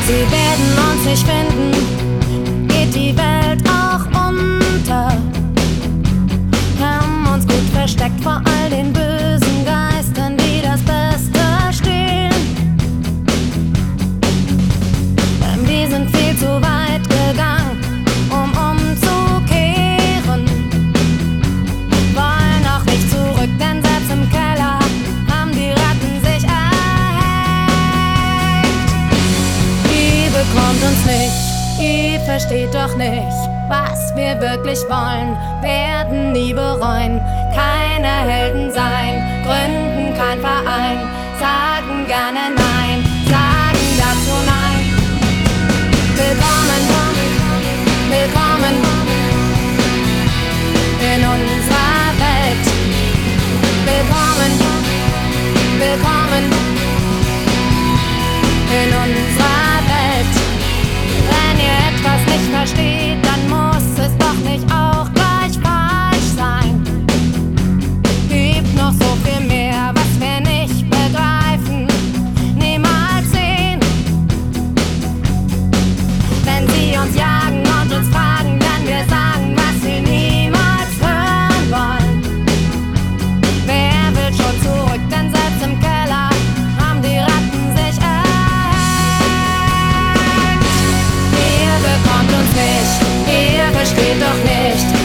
Sie werden uns nicht finden, geht die Welt auch unter. Haben uns gut versteckt vor all den bösen Geistern, die das Beste stehlen. Denn wir sind viel zu weit gegangen, um umzukehren. Wollen auch nicht zurück, denn selbst im Keller haben die Ratten sich erhängt. Ihr bekommt uns nicht, ihr versteht doch nicht, was wir wirklich wollen, werden nie bereuen, keine Helden sein, gründen kein Verein, sagen gerne Nein, sagen dazu Nein. Willkommen, willkommen in unserer Welt. Willkommen, willkommen in unserer Welt. Wenn ihr etwas nicht versteht, dann muss es doch nicht auch gleich falsch sein. Gibt noch so viel mehr, was wir nicht begreifen, niemals sehen. Wenn sie uns jagen und uns fragen, werden wir sagen, was sie niemals hören wollen. Wer will schon zurück, denn selbst im Keller haben die Ratten sich erhängt. Ihr bekommt uns nicht, ihr versteht doch nicht,